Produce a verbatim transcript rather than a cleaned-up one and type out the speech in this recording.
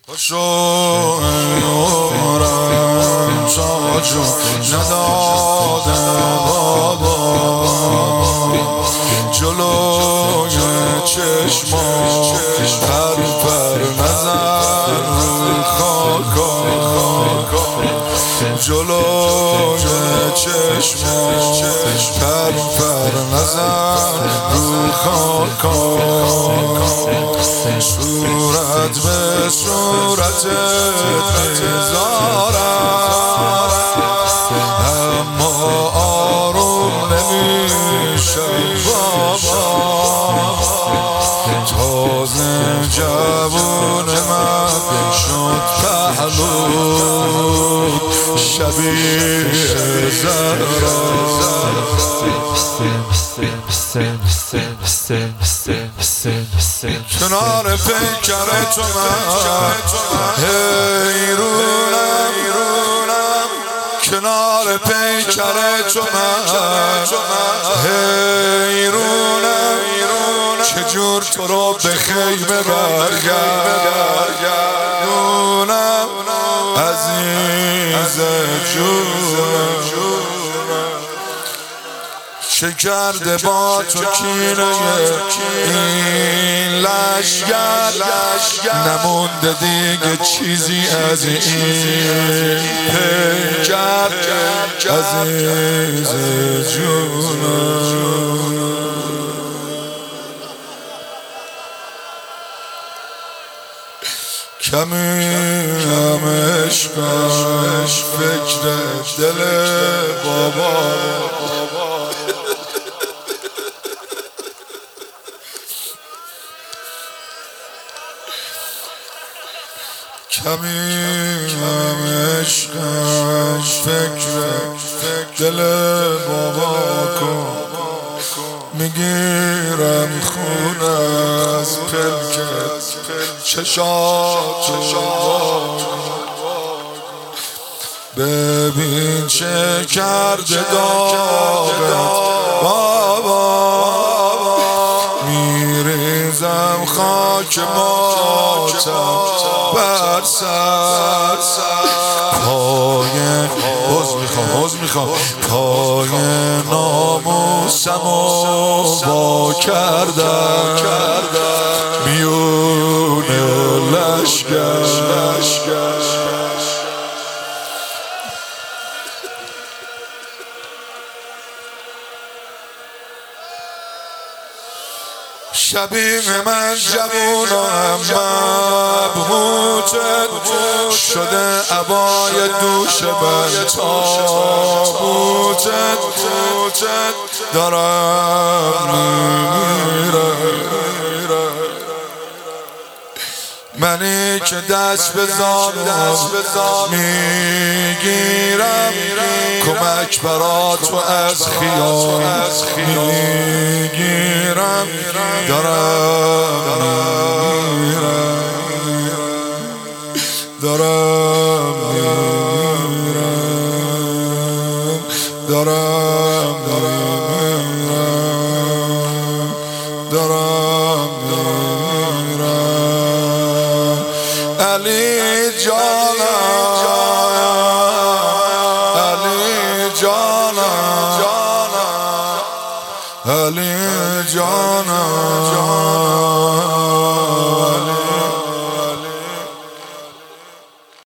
شو عمرم ساجو نداده بابا جلوی چشما پر پر نزن خاکا جلوی چشما پر پر نزن رو خاکا صورت به صورت میذارم اما آروم نمیشه بابا تازه جوون من شد پهلو شبیه زهرا کنار پیکر تو من حیرونم کنار پیکر تو من حیرونم چجور تو رو به خیمه برگردونم عزیز جونم چه کرده با تو کینه این لشگر نمونده دیگه چیزی از این پیکر عزیز جونم کمی هم عشقش فکر دل بابا کمی هم عشقش فکر دل بابا کن میگیرم خون از پلکت چشاتو ببین چه کرده داغت بابا میریزم خاک ماتم بر سر پای عوض میخوام عوض میخوام پای ناموسمو وا کردم میون لشگر شبیه من جوونم مبهوتت شده عبای دوش من تابوتت دارم میمیرم منی که دست به زانوام میگیرم کمک برات و از خیال میگیرم دارم میمیرم دارم میمیرم دارم میمیرم دارم میمیرم علی جان